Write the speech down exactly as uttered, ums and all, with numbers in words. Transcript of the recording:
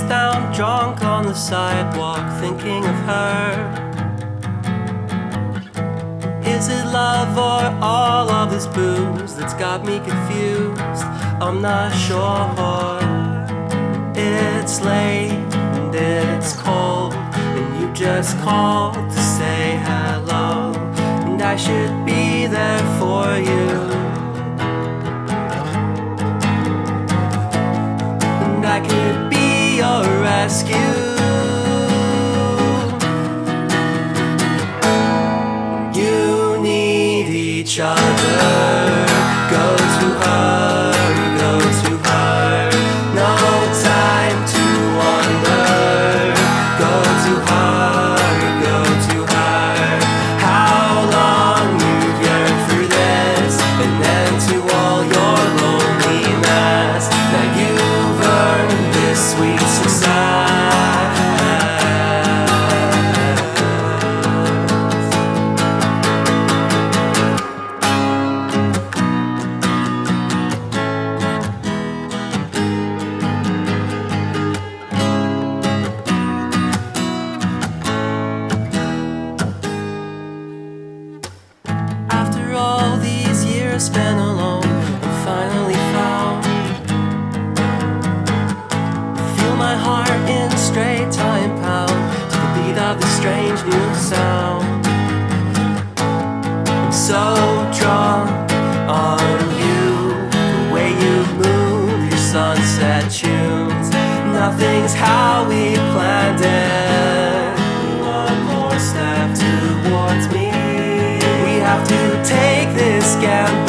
down drunk on the sidewalk, thinking of her. Is it love or all of this booze that's got me confused? I'm not sure. It's late and it's cold, and you just called to say hello, and I should be there for you. And I could be your rescue. You need each other. Go to her, go to her. No time to wonder. Go to her, go to her. How long you've yearned for this, and then to all your loneliness. Now you've earned this sweet success. After all these years spent alone, I'm finally found. Feel my heart in straight time pound to the beat of this strange new sound. I'm so drunk on you, the way you move your sunset tunes. Nothing's how we planned it. One more step towards me. We have to take this gamble.